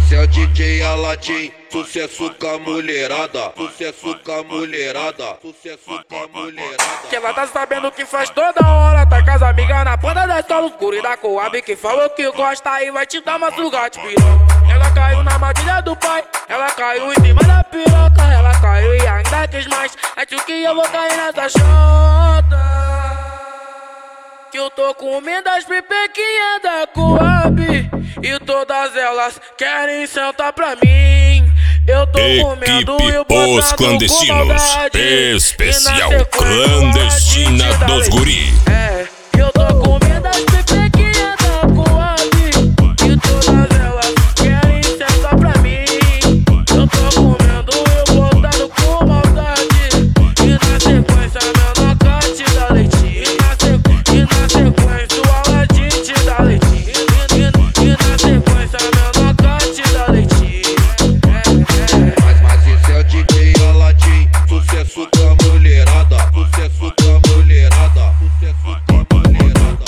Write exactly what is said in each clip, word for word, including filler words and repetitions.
esse é o D J Aladim, sucesso com a mulherada, sucesso com a mulherada, sucesso com a mulherada. Que ela tá sabendo que faz toda hora, tá com as amigas na ponta da escola escura e da Coab, que falou que gosta e vai te dar uma sugate, piroca. Ela caiu na armadilha do pai, ela caiu em cima da piroca, ela caiu e ainda quis mais, acho que eu vou cair nessa chota. Que eu tô comendo as pipequinhas da Coab e todas elas querem sentar pra mim. Eu tô comendo e eu Os Clandestinos, especial Clandestina dos Guri. É, eu tô comendo as pipequinhas da Coab e todas elas querem sentar pra mim. Eu tô comendo e eu botando com maldade e na sequência meu nocaute dá leitinho. E na sequência o Aladim te dá leitinho. E na sequência meu nocaute dá leitinho. Mas, mas esse é o D J Aladim, sucesso com a mulherada, sucesso com a mulherada, sucesso com a mulherada.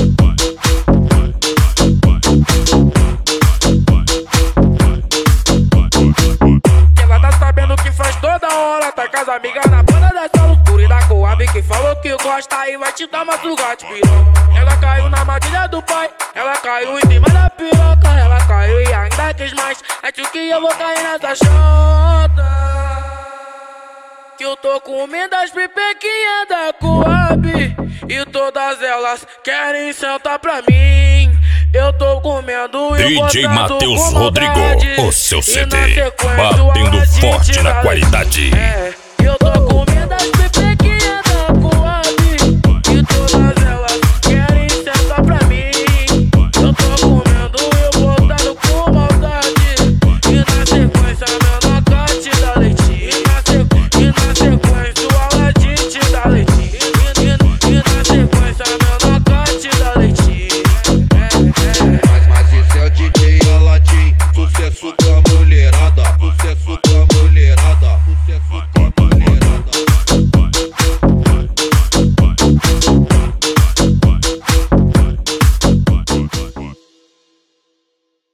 Que ela tá sabendo que faz toda hora, tá com as amigas na banda da sala escura e da Coab, que falou que gosta e vai te dar uma sugate, piroca. Ela caiu na armadilha do pai, ela caiu em cima da piroca, ela caiu e ainda quis mais, acho que eu vou cair nessa chota. Que eu tô comendo as pipequinhas da Coab e todas elas querem sentar pra mim. Eu tô comendo e D J Matheus Rodrigo, o seu C D, batendo batendo forte na qualidade. É.